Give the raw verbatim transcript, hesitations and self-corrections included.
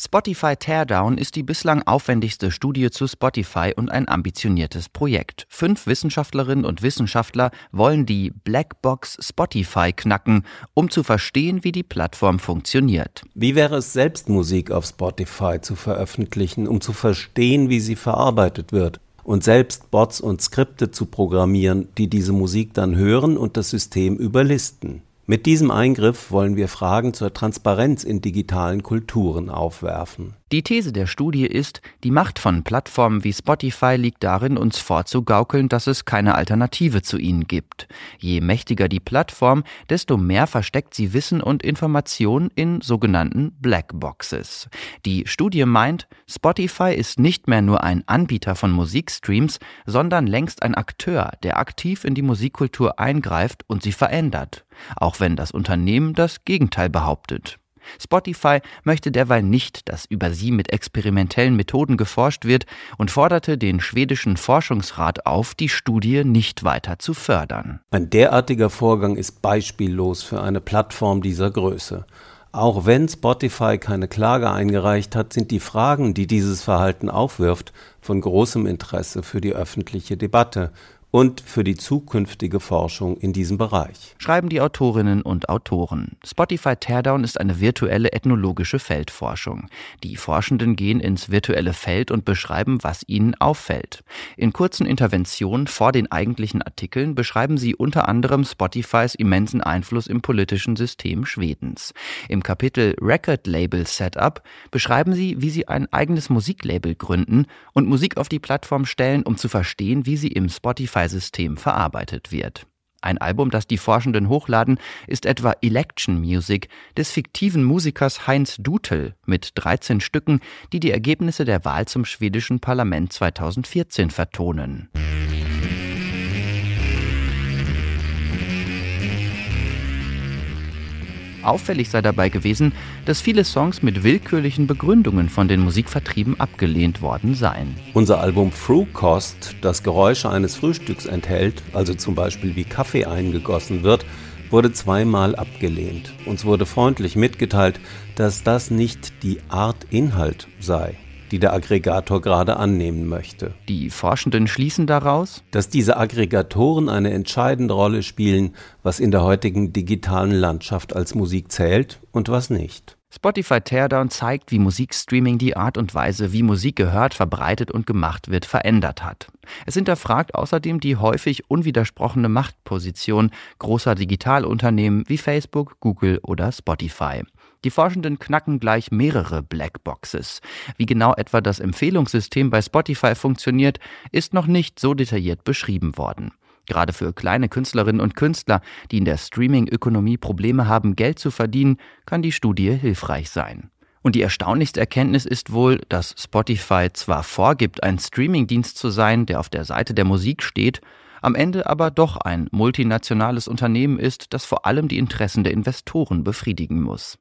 Spotify Teardown ist die bislang aufwendigste Studie zu Spotify und ein ambitioniertes Projekt. Fünf Wissenschaftlerinnen und Wissenschaftler wollen die Blackbox Spotify knacken, um zu verstehen, wie die Plattform funktioniert. Wie wäre es, selbst Musik auf Spotify zu veröffentlichen, um zu verstehen, wie sie verarbeitet wird? Und selbst Bots und Skripte zu programmieren, die diese Musik dann hören und das System überlisten. Mit diesem Eingriff wollen wir Fragen zur Transparenz in digitalen Kulturen aufwerfen. Die These der Studie ist, die Macht von Plattformen wie Spotify liegt darin, uns vorzugaukeln, dass es keine Alternative zu ihnen gibt. Je mächtiger die Plattform, desto mehr versteckt sie Wissen und Informationen in sogenannten Blackboxes. Die Studie meint, Spotify ist nicht mehr nur ein Anbieter von Musikstreams, sondern längst ein Akteur, der aktiv in die Musikkultur eingreift und sie verändert. Auch wenn das Unternehmen das Gegenteil behauptet. Spotify möchte derweil nicht, dass über sie mit experimentellen Methoden geforscht wird und forderte den schwedischen Forschungsrat auf, die Studie nicht weiter zu fördern. Ein derartiger Vorgang ist beispiellos für eine Plattform dieser Größe. Auch wenn Spotify keine Klage eingereicht hat, sind die Fragen, die dieses Verhalten aufwirft, von großem Interesse für die öffentliche Debatte und für die zukünftige Forschung in diesem Bereich. Schreiben die Autorinnen und Autoren. Spotify Teardown ist eine virtuelle ethnologische Feldforschung. Die Forschenden gehen ins virtuelle Feld und beschreiben, was ihnen auffällt. In kurzen Interventionen vor den eigentlichen Artikeln beschreiben sie unter anderem Spotifys immensen Einfluss im politischen System Schwedens. Im Kapitel Record Label Setup beschreiben sie, wie sie ein eigenes Musiklabel gründen und Musik auf die Plattform stellen, um zu verstehen, wie sie im Spotify System verarbeitet wird. Ein Album, das die Forschenden hochladen, ist etwa Election Music des fiktiven Musikers Heinz Duttel mit dreizehn Stücken, die die Ergebnisse der Wahl zum schwedischen Parlament zweitausendvierzehn vertonen. Auffällig sei dabei gewesen, dass viele Songs mit willkürlichen Begründungen von den Musikvertrieben abgelehnt worden seien. Unser Album Frukost, das Geräusche eines Frühstücks enthält, also zum Beispiel wie Kaffee eingegossen wird, wurde zweimal abgelehnt. Uns wurde freundlich mitgeteilt, dass das nicht die Art Inhalt sei, die der Aggregator gerade annehmen möchte. Die Forschenden schließen daraus, dass diese Aggregatoren eine entscheidende Rolle spielen, was in der heutigen digitalen Landschaft als Musik zählt und was nicht. Spotify Teardown zeigt, wie Musikstreaming die Art und Weise, wie Musik gehört, verbreitet und gemacht wird, verändert hat. Es hinterfragt außerdem die häufig unwidersprochene Machtposition großer Digitalunternehmen wie Facebook, Google oder Spotify. Die Forschenden knacken gleich mehrere Blackboxes. Wie genau etwa das Empfehlungssystem bei Spotify funktioniert, ist noch nicht so detailliert beschrieben worden. Gerade für kleine Künstlerinnen und Künstler, die in der Streaming-Ökonomie Probleme haben, Geld zu verdienen, kann die Studie hilfreich sein. Und die erstaunlichste Erkenntnis ist wohl, dass Spotify zwar vorgibt, ein Streamingdienst zu sein, der auf der Seite der Musik steht, am Ende aber doch ein multinationales Unternehmen ist, das vor allem die Interessen der Investoren befriedigen muss.